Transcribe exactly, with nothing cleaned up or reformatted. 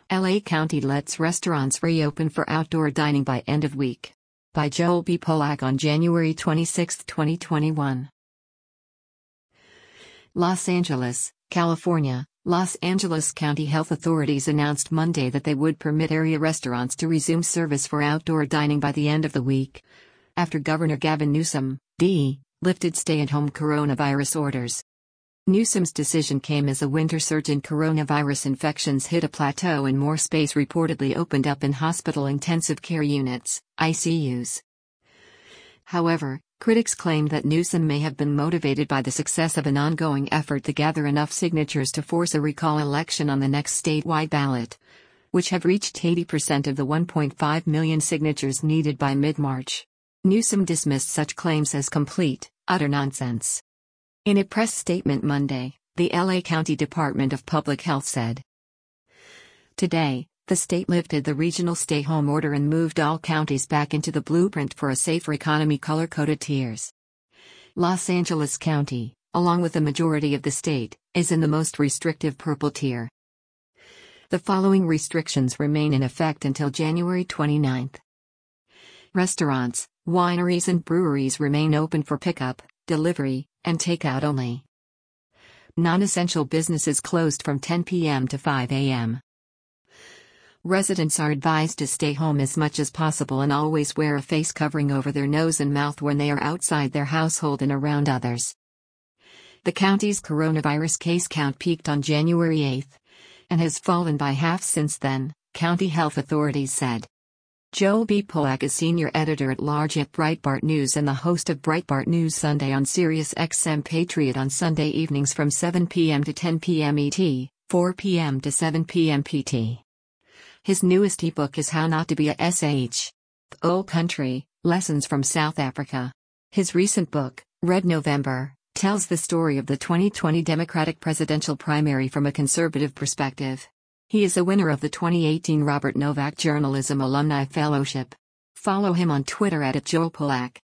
L A County lets restaurants reopen for outdoor dining by end of week. By Joel B. Polak on January twenty-sixth, twenty twenty-one. Los Angeles, California. Los Angeles County health authorities announced Monday that they would permit area restaurants to resume service for outdoor dining by the end of the week, after Governor Gavin Newsom, D, lifted stay-at-home coronavirus orders. Newsom's decision came as a winter surge in coronavirus infections hit a plateau and more space reportedly opened up in hospital intensive care units, I C Us. However, critics claimed that Newsom may have been motivated by the success of an ongoing effort to gather enough signatures to force a recall election on the next statewide ballot, which have reached eighty percent of the one point five million signatures needed by mid-March. Newsom dismissed such claims as complete, utter nonsense. In a press statement Monday, the L A County Department of Public Health said, "Today, the state lifted the regional stay-home order and moved all counties back into the blueprint for a safer economy color-coded tiers. Los Angeles County, along with the majority of the state, is in the most restrictive purple tier. The following restrictions remain in effect until January twenty-ninth. Restaurants, wineries and breweries remain open for pickup, delivery, and takeout only. Non-essential businesses closed from ten p m to five a m Residents are advised to stay home as much as possible and always wear a face covering over their nose and mouth when they are outside their household and around others." The county's coronavirus case count peaked on January eighth and has fallen by half since then, county health authorities said. Joel B. Polak is senior editor-at-large at Breitbart News and the host of Breitbart News Sunday on Sirius X M Patriot on Sunday evenings from seven p m to ten p m E T, four p m to seven p m P T. His newest ebook is How Not to Be a S H. The Old Country, Lessons from South Africa. His recent book, Red November, tells the story of the twenty twenty Democratic presidential primary from a conservative perspective. He is a winner of the twenty eighteen Robert Novak Journalism Alumni Fellowship. Follow him on Twitter at Joel Polak.